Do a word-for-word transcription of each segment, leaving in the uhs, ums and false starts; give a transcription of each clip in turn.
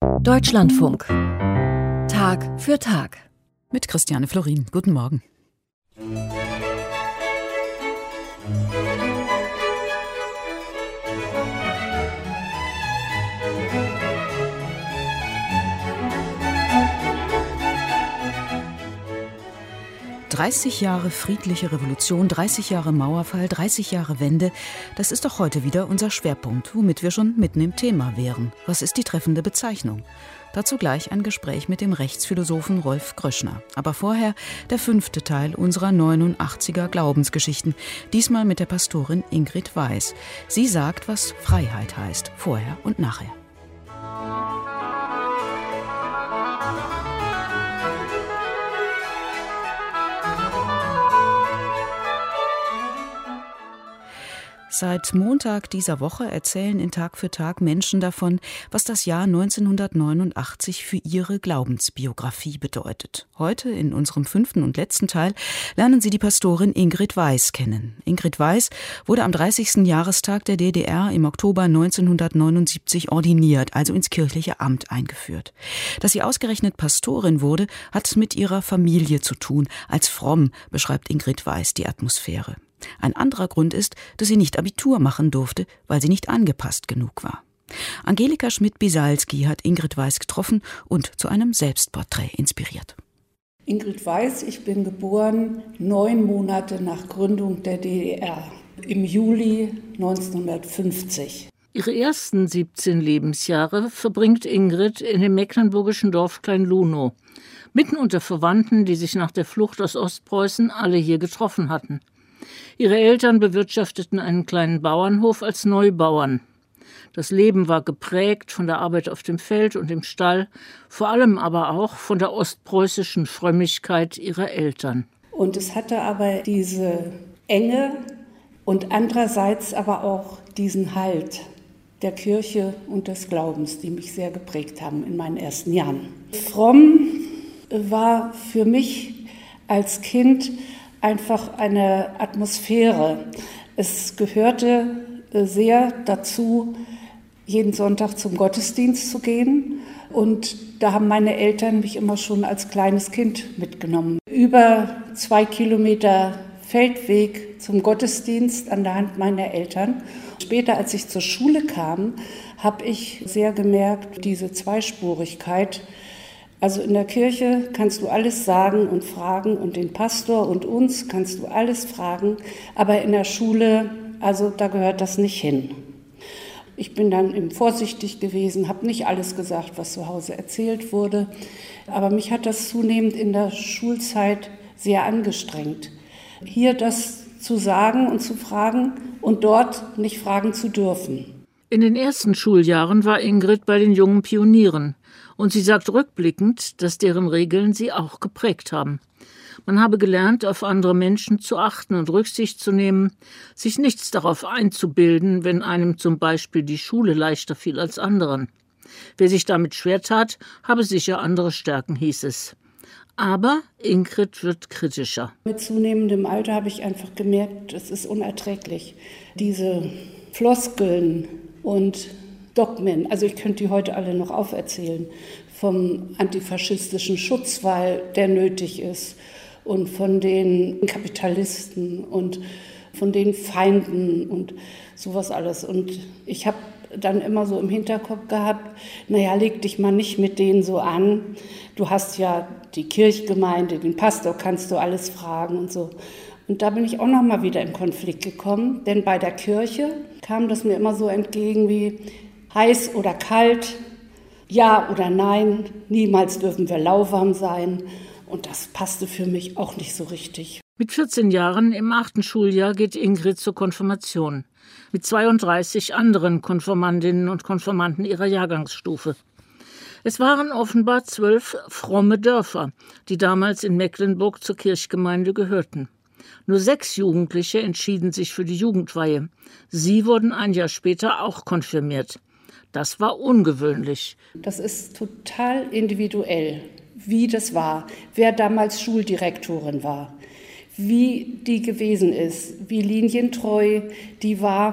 Deutschlandfunk. Tag für Tag. Mit Christiane Florin. Guten Morgen. dreißig Jahre friedliche Revolution, dreißig Jahre Mauerfall, dreißig Jahre Wende, das ist doch heute wieder unser Schwerpunkt, womit wir schon mitten im Thema wären. Was ist die treffende Bezeichnung? Dazu gleich ein Gespräch mit dem Rechtsphilosophen Rolf Gröschner. Aber vorher der fünfte Teil unserer neunundachtziger Glaubensgeschichten, diesmal mit der Pastorin Ingrid Weiß. Sie sagt, was Freiheit heißt, vorher und nachher. Seit Montag dieser Woche erzählen in Tag für Tag Menschen davon, was das Jahr neunzehnhundertneunundachtzig für ihre Glaubensbiografie bedeutet. Heute, in unserem fünften und letzten Teil, lernen Sie die Pastorin Ingrid Weiß kennen. Ingrid Weiß wurde am dreißigsten Jahrestag der D D R im Oktober neunzehnhundertneunundsiebzig ordiniert, also ins kirchliche Amt eingeführt. Dass sie ausgerechnet Pastorin wurde, hat mit ihrer Familie zu tun. Als fromm beschreibt Ingrid Weiß die Atmosphäre. Ein anderer Grund ist, dass sie nicht Abitur machen durfte, weil sie nicht angepasst genug war. Angelika Schmidt-Bisalski hat Ingrid Weiß getroffen und zu einem Selbstporträt inspiriert. Ingrid Weiß, ich bin geboren neun Monate nach Gründung der D D R, im Juli neunzehnhundertfünfzig. Ihre ersten siebzehn Lebensjahre verbringt Ingrid in dem mecklenburgischen Dorf Klein-Lunow, mitten unter Verwandten, die sich nach der Flucht aus Ostpreußen alle hier getroffen hatten. Ihre Eltern bewirtschafteten einen kleinen Bauernhof als Neubauern. Das Leben war geprägt von der Arbeit auf dem Feld und im Stall, vor allem aber auch von der ostpreußischen Frömmigkeit ihrer Eltern. Und es hatte aber diese Enge und andererseits aber auch diesen Halt der Kirche und des Glaubens, die mich sehr geprägt haben in meinen ersten Jahren. Fromm war für mich als Kind einfach eine Atmosphäre. Es gehörte sehr dazu, jeden Sonntag zum Gottesdienst zu gehen. Und da haben meine Eltern mich immer schon als kleines Kind mitgenommen. Über zwei Kilometer Feldweg zum Gottesdienst an der Hand meiner Eltern. Später, als ich zur Schule kam, habe ich sehr gemerkt, diese Zweispurigkeit. Also in der Kirche kannst du alles sagen und fragen und den Pastor und uns kannst du alles fragen, aber in der Schule, also da gehört das nicht hin. Ich bin dann eben vorsichtig gewesen, habe nicht alles gesagt, was zu Hause erzählt wurde, aber mich hat das zunehmend in der Schulzeit sehr angestrengt, hier das zu sagen und zu fragen und dort nicht fragen zu dürfen. In den ersten Schuljahren war Ingrid bei den jungen Pionieren. Und sie sagt rückblickend, dass deren Regeln sie auch geprägt haben. Man habe gelernt, auf andere Menschen zu achten und Rücksicht zu nehmen, sich nichts darauf einzubilden, wenn einem zum Beispiel die Schule leichter fiel als anderen. Wer sich damit schwer tat, habe sicher andere Stärken, hieß es. Aber Ingrid wird kritischer. Mit zunehmendem Alter habe ich einfach gemerkt, es ist unerträglich. Diese Floskeln und Dogmen, also ich könnte die heute alle noch auferzählen, vom antifaschistischen Schutz, weil der nötig ist und von den Kapitalisten und von den Feinden und sowas alles. Und ich habe dann immer so im Hinterkopf gehabt, naja, leg dich mal nicht mit denen so an. Du hast ja die Kirchgemeinde, den Pastor kannst du alles fragen und so. Und da bin ich auch noch mal wieder in Konflikt gekommen, denn bei der Kirche kam das mir immer so entgegen wie heiß oder kalt, ja oder nein, niemals dürfen wir lauwarm sein. Und das passte für mich auch nicht so richtig. Mit vierzehn Jahren im achten Schuljahr geht Ingrid zur Konfirmation. Mit zweiunddreißig anderen Konfirmandinnen und Konfirmanden ihrer Jahrgangsstufe. Es waren offenbar zwölf fromme Dörfer, die damals in Mecklenburg zur Kirchgemeinde gehörten. Nur sechs Jugendliche entschieden sich für die Jugendweihe. Sie wurden ein Jahr später auch konfirmiert. Das war ungewöhnlich. Das ist total individuell, wie das war, wer damals Schuldirektorin war, wie die gewesen ist, wie linientreu die war,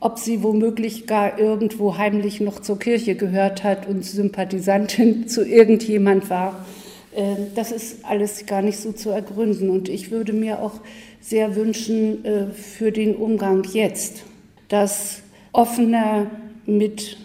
ob sie womöglich gar irgendwo heimlich noch zur Kirche gehört hat und Sympathisantin zu irgendjemand war. Das ist alles gar nicht so zu ergründen. Und ich würde mir auch sehr wünschen für den Umgang jetzt, dass offener mit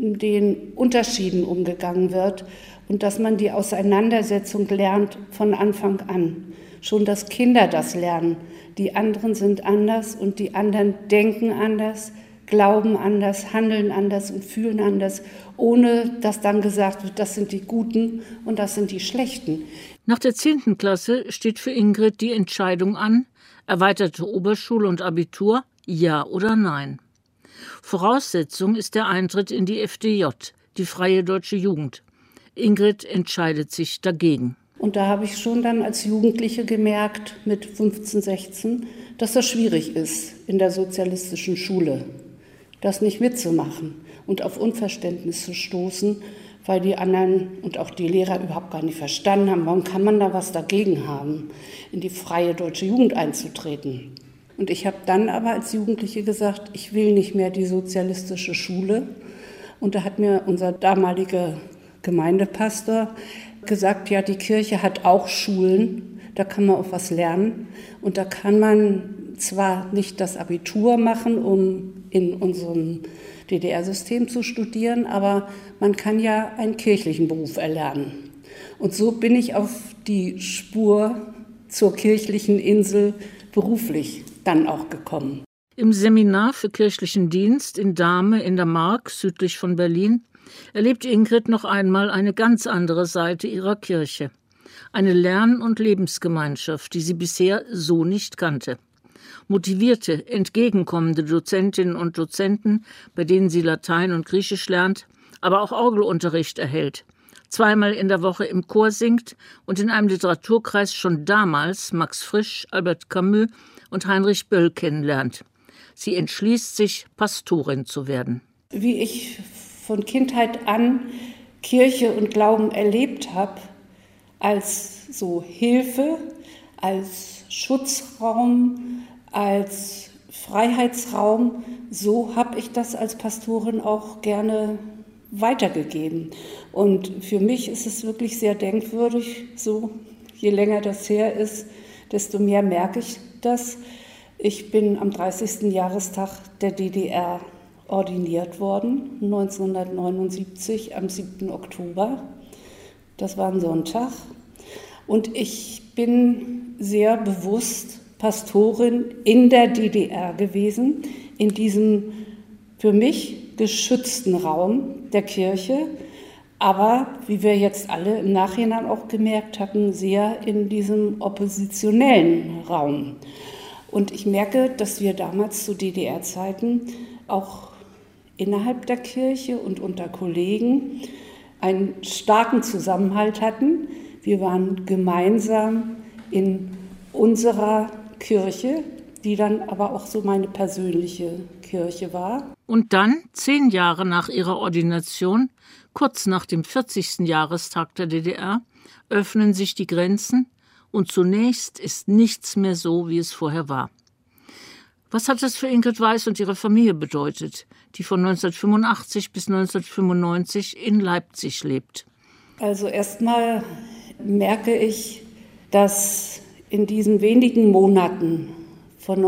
den Unterschieden umgegangen wird und dass man die Auseinandersetzung lernt von Anfang an. Schon, dass Kinder das lernen. Die anderen sind anders und die anderen denken anders, glauben anders, handeln anders und fühlen anders, ohne dass dann gesagt wird, das sind die Guten und das sind die Schlechten. Nach der zehnten Klasse steht für Ingrid die Entscheidung an, erweiterte Oberschule und Abitur, ja oder nein. Voraussetzung ist der Eintritt in die F D J, die Freie Deutsche Jugend. Ingrid entscheidet sich dagegen. Und da habe ich schon dann als Jugendliche gemerkt, mit fünfzehn, sechzehn, dass das schwierig ist in der sozialistischen Schule, das nicht mitzumachen und auf Unverständnis zu stoßen, weil die anderen und auch die Lehrer überhaupt gar nicht verstanden haben, warum kann man da was dagegen haben, in die Freie Deutsche Jugend einzutreten. Und ich habe dann aber als Jugendliche gesagt, ich will nicht mehr die sozialistische Schule. Und da hat mir unser damaliger Gemeindepastor gesagt, ja, die Kirche hat auch Schulen, da kann man auch was lernen. Und da kann man zwar nicht das Abitur machen, um in unserem D D R-System zu studieren, aber man kann ja einen kirchlichen Beruf erlernen. Und so bin ich auf die Spur zur kirchlichen Insel beruflich dann auch gekommen. Im Seminar für kirchlichen Dienst in Dahme in der Mark, südlich von Berlin, erlebt Ingrid noch einmal eine ganz andere Seite ihrer Kirche. Eine Lern- und Lebensgemeinschaft, die sie bisher so nicht kannte. Motivierte, entgegenkommende Dozentinnen und Dozenten, bei denen sie Latein und Griechisch lernt, aber auch Orgelunterricht erhält, zweimal in der Woche im Chor singt und in einem Literaturkreis schon damals Max Frisch, Albert Camus und Heinrich Böll kennenlernt. Sie entschließt sich, Pastorin zu werden. Wie ich von Kindheit an Kirche und Glauben erlebt habe, als so Hilfe, als Schutzraum, als Freiheitsraum, so habe ich das als Pastorin auch gerne weitergegeben. Und für mich ist es wirklich sehr denkwürdig, so je länger das her ist, desto mehr merke ich das. Ich bin am dreißigsten Jahrestag der D D R ordiniert worden, neunzehnhundertneunundsiebzig, am siebten Oktober. Das war ein Sonntag. Und ich bin sehr bewusst Pastorin in der D D R gewesen, in diesem für mich geschützten Raum der Kirche, aber, wie wir jetzt alle im Nachhinein auch gemerkt hatten, sehr in diesem oppositionellen Raum. Und ich merke, dass wir damals zu D D R-Zeiten auch innerhalb der Kirche und unter Kollegen einen starken Zusammenhalt hatten. Wir waren gemeinsam in unserer Kirche, die dann aber auch so meine persönliche Kirche war. Und dann, zehn Jahre nach ihrer Ordination, kurz nach dem vierzigsten Jahrestag der D D R, öffnen sich die Grenzen und zunächst ist nichts mehr so, wie es vorher war. Was hat das für Ingrid Weiß und ihre Familie bedeutet, die von neunzehnhundertfünfundachtzig bis neunzehnhundertfünfundneunzig in Leipzig lebt? Also erstmal merke ich, dass in diesen wenigen Monaten von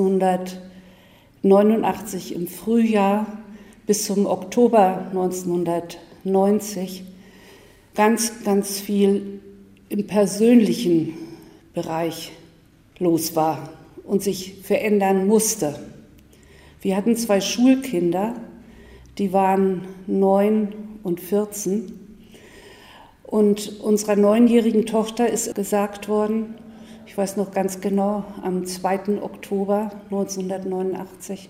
neunzehnhundertneunundachtzig im Frühjahr bis zum Oktober neunzehnhundertneunzig ganz, ganz viel im persönlichen Bereich los war und sich verändern musste. Wir hatten zwei Schulkinder, die waren neun und vierzehn. Und unserer neunjährigen Tochter ist gesagt worden, ich weiß noch ganz genau, am zweiten Oktober neunzehnhundertneunundachtzig,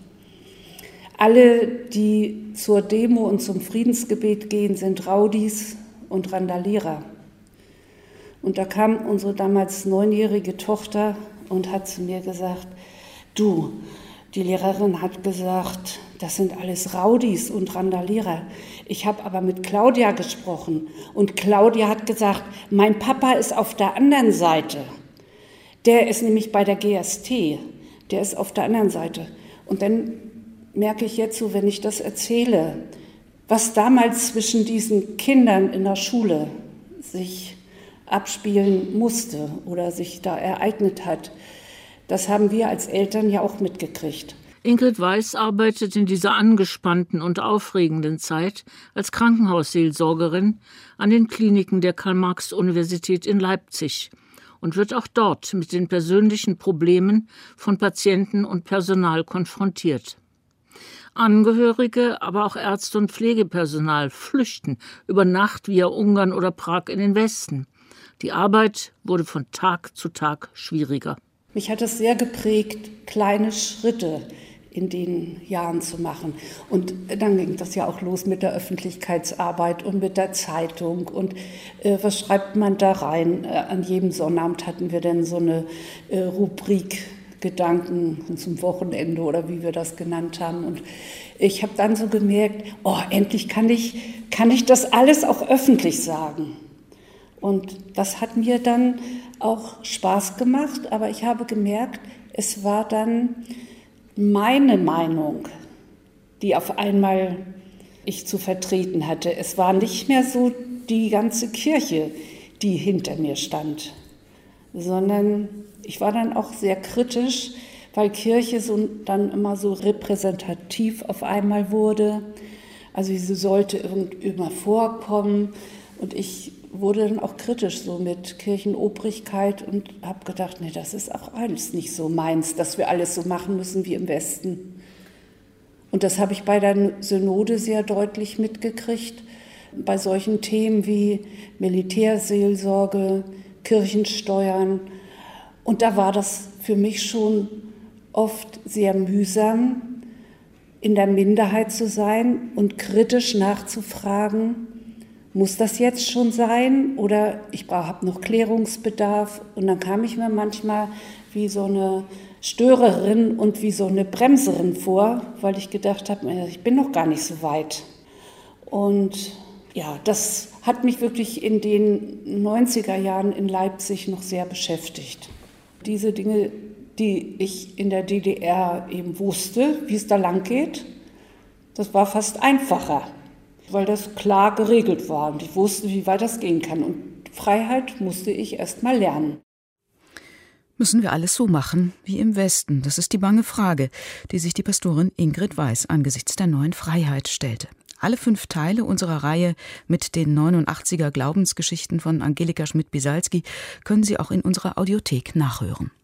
alle, die zur Demo und zum Friedensgebet gehen, sind Raudis und Randalierer. Und da kam unsere damals neunjährige Tochter und hat zu mir gesagt, du, die Lehrerin hat gesagt, das sind alles Raudis und Randalierer. Ich habe aber mit Claudia gesprochen und Claudia hat gesagt, mein Papa ist auf der anderen Seite. Der ist nämlich bei der G S T, der ist auf der anderen Seite. Und dann merke ich jetzt so, wenn ich das erzähle, was damals zwischen diesen Kindern in der Schule sich abspielen musste oder sich da ereignet hat, das haben wir als Eltern ja auch mitgekriegt. Ingrid Weiß arbeitet in dieser angespannten und aufregenden Zeit als Krankenhausseelsorgerin an den Kliniken der Karl-Marx-Universität in Leipzig und wird auch dort mit den persönlichen Problemen von Patienten und Personal konfrontiert. Angehörige, aber auch Ärzte und Pflegepersonal flüchten über Nacht via Ungarn oder Prag in den Westen. Die Arbeit wurde von Tag zu Tag schwieriger. Mich hat es sehr geprägt, kleine Schritte in den Jahren zu machen. Und dann ging das ja auch los mit der Öffentlichkeitsarbeit und mit der Zeitung. Und äh, was schreibt man da rein? Äh, an jedem Sonnabend hatten wir dann so eine äh, Rubrik Gedanken zum Wochenende oder wie wir das genannt haben. Und ich habe dann so gemerkt, oh, endlich kann ich, kann ich das alles auch öffentlich sagen. Und das hat mir dann auch Spaß gemacht, aber ich habe gemerkt, es war dann meine Meinung, die auf einmal ich zu vertreten hatte. Es war nicht mehr so die ganze Kirche, die hinter mir stand, sondern ich war dann auch sehr kritisch, weil Kirche so dann immer so repräsentativ auf einmal wurde. Also sie sollte immer vorkommen und ich wurde dann auch kritisch so mit Kirchenobrigkeit und habe gedacht, nee, das ist auch alles nicht so meins, dass wir alles so machen müssen wie im Westen. Und das habe ich bei der Synode sehr deutlich mitgekriegt, bei solchen Themen wie Militärseelsorge, Kirchensteuern. Und da war das für mich schon oft sehr mühsam, in der Minderheit zu sein und kritisch nachzufragen, muss das jetzt schon sein oder ich habe noch Klärungsbedarf? Und dann kam ich mir manchmal wie so eine Störerin und wie so eine Bremserin vor, weil ich gedacht habe, ich bin noch gar nicht so weit. Und ja, das hat mich wirklich in den neunziger Jahren in Leipzig noch sehr beschäftigt. Diese Dinge, die ich in der D D R eben wusste, wie es da lang geht, das war fast einfacher, weil das klar geregelt war und ich wusste, wie weit das gehen kann. Und Freiheit musste ich erst mal lernen. Müssen wir alles so machen wie im Westen? Das ist die bange Frage, die sich die Pastorin Ingrid Weiß angesichts der neuen Freiheit stellte. Alle fünf Teile unserer Reihe mit den neunundachtziger Glaubensgeschichten von Angelika Schmidt-Bisalski können Sie auch in unserer Audiothek nachhören.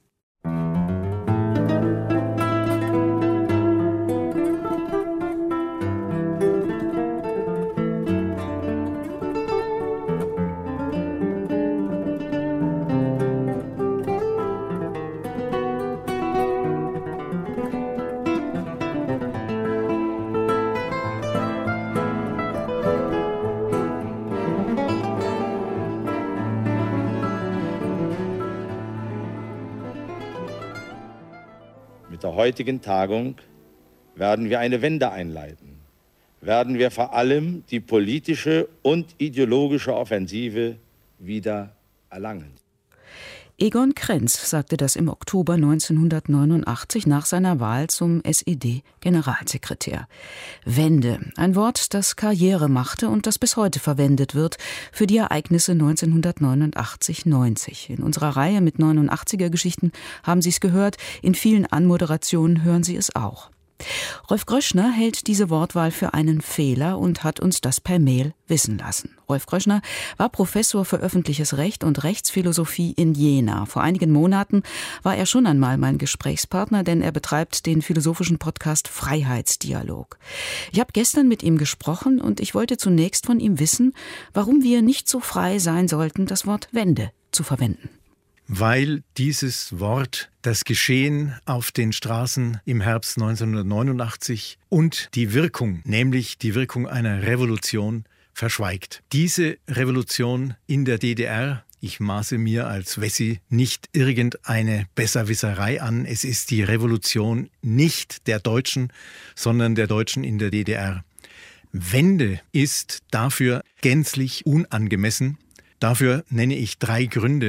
Mit der heutigen Tagung werden wir eine Wende einleiten. Werden wir vor allem die politische und ideologische Offensive wieder erlangen. Egon Krenz sagte das im Oktober neunzehnhundertneunundachtzig nach seiner Wahl zum S E D-Generalsekretär. Wende, ein Wort, das Karriere machte und das bis heute verwendet wird für die Ereignisse neunzehnhundertneunundachtzig neunzig. In unserer Reihe mit neunundachtziger Geschichten haben Sie es gehört, in vielen Anmoderationen hören Sie es auch. Rolf Gröschner hält diese Wortwahl für einen Fehler und hat uns das per Mail wissen lassen. Rolf Gröschner war Professor für öffentliches Recht und Rechtsphilosophie in Jena. Vor einigen Monaten war er schon einmal mein Gesprächspartner, denn er betreibt den philosophischen Podcast Freiheitsdialog. Ich habe gestern mit ihm gesprochen und ich wollte zunächst von ihm wissen, warum wir nicht so frei sein sollten, das Wort Wende zu verwenden. Weil dieses Wort das Geschehen auf den Straßen im Herbst neunzehnhundertneunundachtzig und die Wirkung, nämlich die Wirkung einer Revolution, verschweigt. Diese Revolution in der D D R, ich maße mir als Wessi nicht irgendeine Besserwisserei an, es ist die Revolution nicht der Deutschen, sondern der Deutschen in der D D R. Wende ist dafür gänzlich unangemessen. Dafür nenne ich drei Gründe.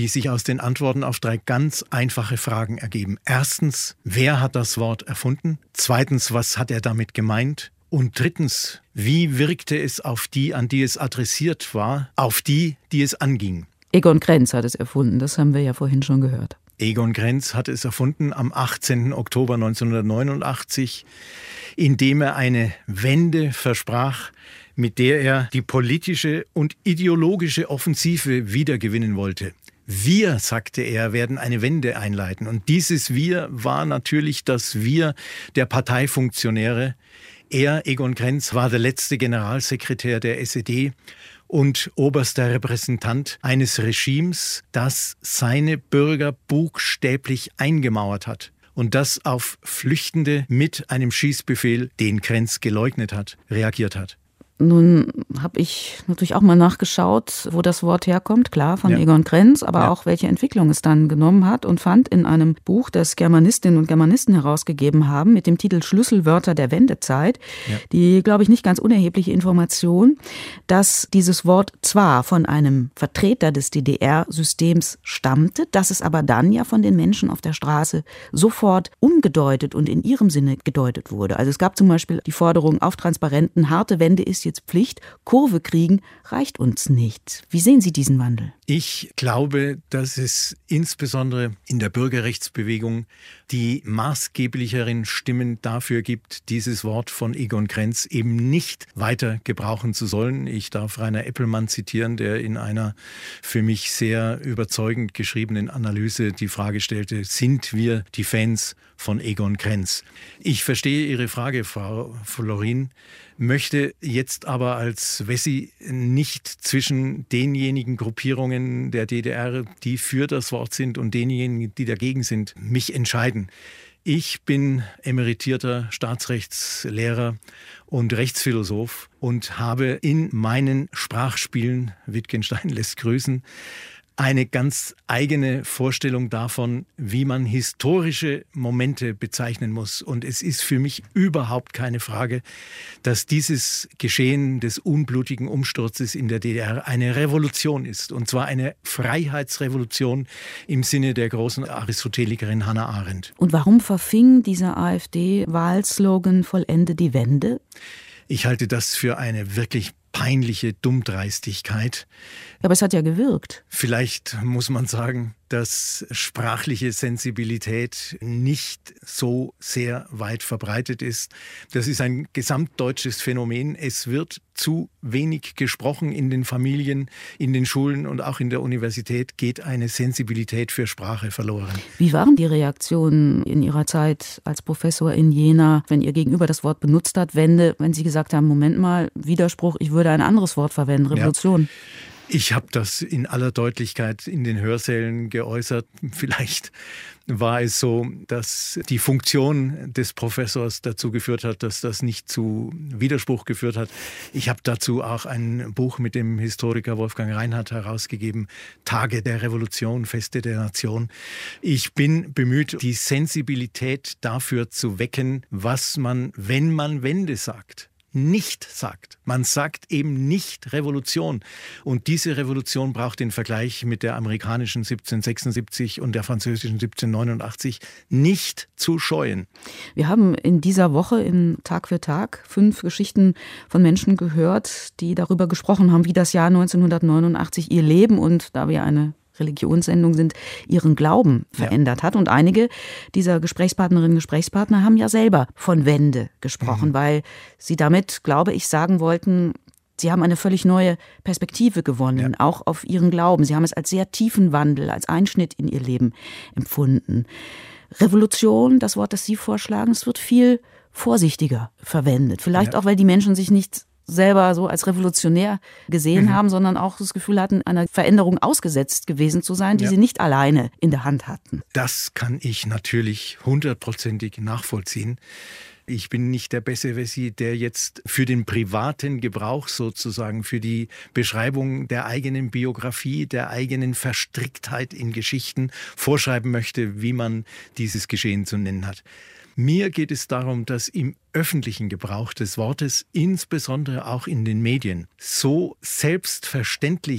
die sich aus den Antworten auf drei ganz einfache Fragen ergeben. Erstens, wer hat das Wort erfunden? Zweitens, was hat er damit gemeint? Und drittens, wie wirkte es auf die, an die es adressiert war, auf die, die es anging? Egon Krenz hat es erfunden, das haben wir ja vorhin schon gehört. Egon Krenz hat es erfunden am achtzehnten Oktober neunzehnhundertneunundachtzig, indem er eine Wende versprach, mit der er die politische und ideologische Offensive wiedergewinnen wollte. Wir, sagte er, werden eine Wende einleiten. Und dieses Wir war natürlich das Wir der Parteifunktionäre. Er, Egon Krenz, war der letzte Generalsekretär der S E D und oberster Repräsentant eines Regimes, das seine Bürger buchstäblich eingemauert hat und das auf Flüchtende mit einem Schießbefehl, den Krenz geleugnet hat, reagiert hat. Nun habe ich natürlich auch mal nachgeschaut, wo das Wort herkommt, klar, von ja. Egon Krenz, aber ja. auch welche Entwicklung es dann genommen hat und fand in einem Buch, das Germanistinnen und Germanisten herausgegeben haben, mit dem Titel Schlüsselwörter der Wendezeit, ja. die, glaube ich, nicht ganz unerhebliche Information, dass dieses Wort zwar von einem Vertreter des D D R-Systems stammte, dass es aber dann ja von den Menschen auf der Straße sofort umgedeutet und in ihrem Sinne gedeutet wurde. Also es gab zum Beispiel die Forderung auf Transparenten, harte Wende ist jetzt Pflicht, Kurve kriegen reicht uns nicht. Wie sehen Sie diesen Wandel? Ich glaube, dass es insbesondere in der Bürgerrechtsbewegung die maßgeblicheren Stimmen dafür gibt, dieses Wort von Egon Krenz eben nicht weiter gebrauchen zu sollen. Ich darf Rainer Eppelmann zitieren, der in einer für mich sehr überzeugend geschriebenen Analyse die Frage stellte, sind wir die Fans von Egon Krenz? Ich verstehe Ihre Frage, Frau Florin, möchte jetzt aber als Wessi nicht zwischen denjenigen Gruppierungen der D D R, die für das Wort sind, und denjenigen, die dagegen sind, mich entscheiden. Ich bin emeritierter Staatsrechtslehrer und Rechtsphilosoph und habe in meinen Sprachspielen, Wittgenstein lässt grüßen, eine ganz eigene Vorstellung davon, wie man historische Momente bezeichnen muss. Und es ist für mich überhaupt keine Frage, dass dieses Geschehen des unblutigen Umsturzes in der D D R eine Revolution ist. Und zwar eine Freiheitsrevolution im Sinne der großen Aristotelikerin Hannah Arendt. Und warum verfing dieser AfD-Wahlslogan "Vollende die Wende"? Ich halte das für eine wirklich peinliche Dummdreistigkeit. Aber es hat ja gewirkt. Vielleicht muss man sagen, dass sprachliche Sensibilität nicht so sehr weit verbreitet ist. Das ist ein gesamtdeutsches Phänomen. Es wird zu wenig gesprochen in den Familien, in den Schulen und auch in der Universität geht eine Sensibilität für Sprache verloren. Wie waren die Reaktionen in Ihrer Zeit als Professor in Jena, wenn Ihr Gegenüber das Wort benutzt hat, Wende, wenn Sie gesagt haben, Moment mal, Widerspruch, ich würde ein anderes Wort verwenden, Revolution? Ja. Ich habe das in aller Deutlichkeit in den Hörsälen geäußert. Vielleicht war es so, dass die Funktion des Professors dazu geführt hat, dass das nicht zu Widerspruch geführt hat. Ich habe dazu auch ein Buch mit dem Historiker Wolfgang Reinhardt herausgegeben, Tage der Revolution, Feste der Nation. Ich bin bemüht, die Sensibilität dafür zu wecken, was man, wenn man Wende sagt, nicht sagt. Man sagt eben nicht Revolution. Und diese Revolution braucht den Vergleich mit der amerikanischen siebzehnhundertsechsundsiebzig und der französischen siebzehnhundertneunundachtzig nicht zu scheuen. Wir haben in dieser Woche in Tag für Tag fünf Geschichten von Menschen gehört, die darüber gesprochen haben, wie das Jahr neunzehnhundertneunundachtzig ihr Leben und, da wir eine Religionssendung sind, ihren Glauben verändert ja. hat. Und einige dieser Gesprächspartnerinnen und Gesprächspartner haben ja selber von Wende gesprochen, mhm. weil sie damit, glaube ich, sagen wollten, sie haben eine völlig neue Perspektive gewonnen, ja. auch auf ihren Glauben. Sie haben es als sehr tiefen Wandel, als Einschnitt in ihr Leben empfunden. Revolution, das Wort, das Sie vorschlagen, es wird viel vorsichtiger verwendet. Vielleicht ja. auch, weil die Menschen sich nicht selber so als revolutionär gesehen mhm. haben, sondern auch das Gefühl hatten, einer Veränderung ausgesetzt gewesen zu sein, die ja. sie nicht alleine in der Hand hatten. Das kann ich natürlich hundertprozentig nachvollziehen. Ich bin nicht der Besserwissi, der jetzt für den privaten Gebrauch sozusagen, für die Beschreibung der eigenen Biografie, der eigenen Verstricktheit in Geschichten vorschreiben möchte, wie man dieses Geschehen zu nennen hat. Mir geht es darum, dass im öffentlichen Gebrauch des Wortes, insbesondere auch in den Medien, so selbstverständlich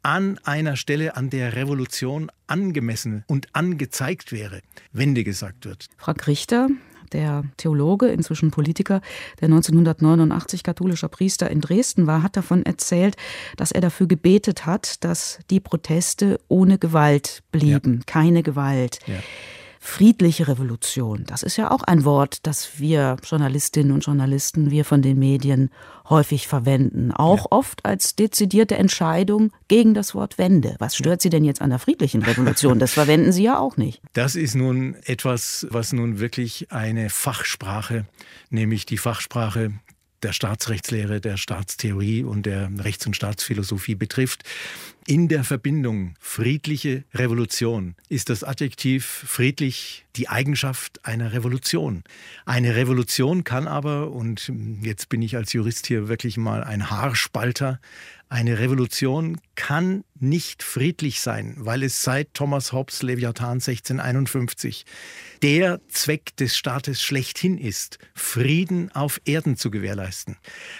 an einer Stelle, an der Revolution angemessen und angezeigt wäre, Wende gesagt wird. Frank Richter, der Theologe, inzwischen Politiker, der neunzehnhundertneunundachtzig katholischer Priester in Dresden war, hat davon erzählt, dass er dafür gebetet hat, dass die Proteste ohne Gewalt blieben, ja. keine Gewalt. Ja. Friedliche Revolution, das ist ja auch ein Wort, das wir Journalistinnen und Journalisten, wir von den Medien häufig verwenden. Auch ja. oft als dezidierte Entscheidung gegen das Wort Wende. Was stört Sie denn jetzt an der friedlichen Revolution? Das verwenden Sie ja auch nicht. Das ist nun etwas, was nun wirklich eine Fachsprache, nämlich die Fachsprache der Staatsrechtslehre, der Staatstheorie und der Rechts- und Staatsphilosophie betrifft. In der Verbindung friedliche Revolution ist das Adjektiv friedlich die Eigenschaft einer Revolution. Eine Revolution kann aber, und jetzt bin ich als Jurist hier wirklich mal ein Haarspalter, eine Revolution kann nicht friedlich sein, weil es seit Thomas Hobbes Leviathan sechzehnhunderteinundfünfzig der Zweck des Staates schlechthin ist, Frieden auf Erden zu gewährleisten.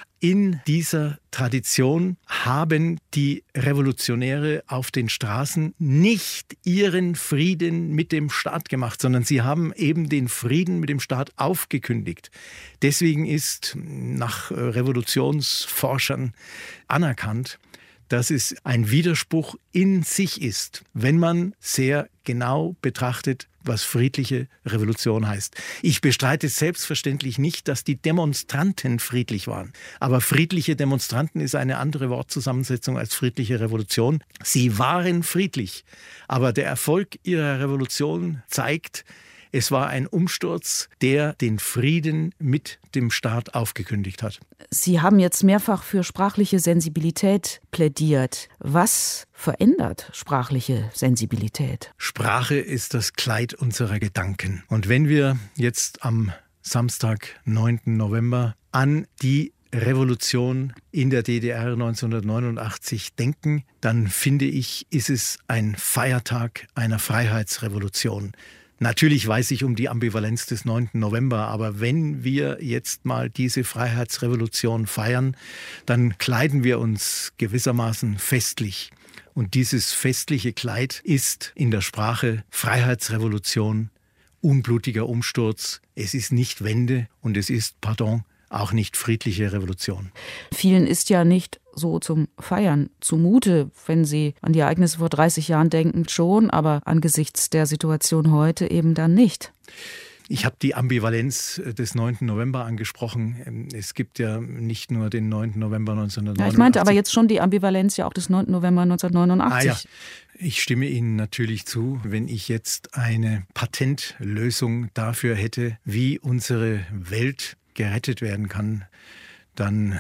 In dieser Tradition haben die Revolutionäre auf den Straßen nicht ihren Frieden mit dem Staat gemacht, sondern sie haben eben den Frieden mit dem Staat aufgekündigt. Deswegen ist nach Revolutionsforschern anerkannt, dass es ein Widerspruch in sich ist, wenn man sehr genau betrachtet, was friedliche Revolution heißt. Ich bestreite selbstverständlich nicht, dass die Demonstranten friedlich waren. Aber friedliche Demonstranten ist eine andere Wortzusammensetzung als friedliche Revolution. Sie waren friedlich, aber der Erfolg ihrer Revolution zeigt, es war ein Umsturz, der den Frieden mit dem Staat aufgekündigt hat. Sie haben jetzt mehrfach für sprachliche Sensibilität plädiert. Was verändert sprachliche Sensibilität? Sprache ist das Kleid unserer Gedanken. Und wenn wir jetzt am Samstag, neunten November, an die Revolution in der D D R neunzehnhundertneunundachtzig denken, dann finde ich, ist es ein Feiertag einer Freiheitsrevolution. Natürlich weiß ich um die Ambivalenz des neunten November, aber wenn wir jetzt mal diese Freiheitsrevolution feiern, dann kleiden wir uns gewissermaßen festlich. Und dieses festliche Kleid ist in der Sprache Freiheitsrevolution, unblutiger Umsturz. Es ist nicht Wende und es ist, pardon, auch nicht friedliche Revolution. Vielen ist ja nicht so zum Feiern zumute, wenn sie an die Ereignisse vor dreißig Jahren denken, schon, aber angesichts der Situation heute eben dann nicht. Ich habe die Ambivalenz des neunten November angesprochen. Es gibt ja nicht nur den neunten November neunzehnhundertneunundachtzig. Ja, ich meinte aber jetzt schon die Ambivalenz ja auch des neunten November neunzehnhundertneunundachtzig. Ah, ja. Ich stimme Ihnen natürlich zu, wenn ich jetzt eine Patentlösung dafür hätte, wie unsere Welt gerettet werden kann, dann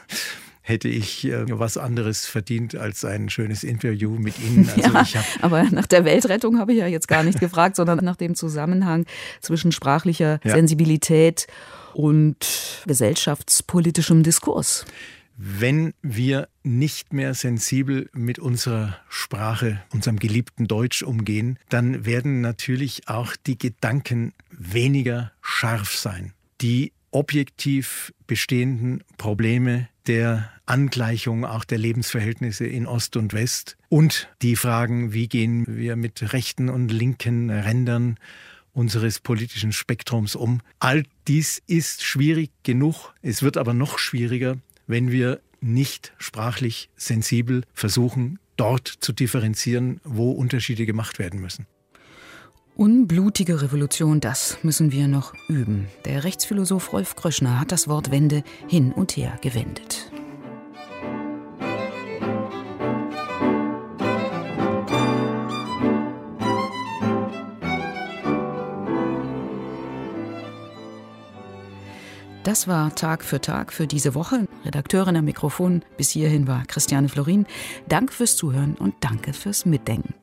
hätte ich äh, was anderes verdient als ein schönes Interview mit Ihnen. Also ja, ich hab aber nach der Weltrettung habe ich ja jetzt gar nicht gefragt, sondern nach dem Zusammenhang zwischen sprachlicher ja. Sensibilität und gesellschaftspolitischem Diskurs. Wenn wir nicht mehr sensibel mit unserer Sprache, unserem geliebten Deutsch umgehen, dann werden natürlich auch die Gedanken weniger scharf sein. Die objektiv bestehenden Probleme der Angleichung auch der Lebensverhältnisse in Ost und West und die Fragen, wie gehen wir mit rechten und linken Rändern unseres politischen Spektrums um. All dies ist schwierig genug. Es wird aber noch schwieriger, wenn wir nicht sprachlich sensibel versuchen, dort zu differenzieren, wo Unterschiede gemacht werden müssen. Unblutige Revolution, das müssen wir noch üben. Der Rechtsphilosoph Rolf Kröschner hat das Wort Wende hin und her gewendet. Das war Tag für Tag für diese Woche. Redakteurin am Mikrofon bis hierhin war Christiane Florin. Danke fürs Zuhören und danke fürs Mitdenken.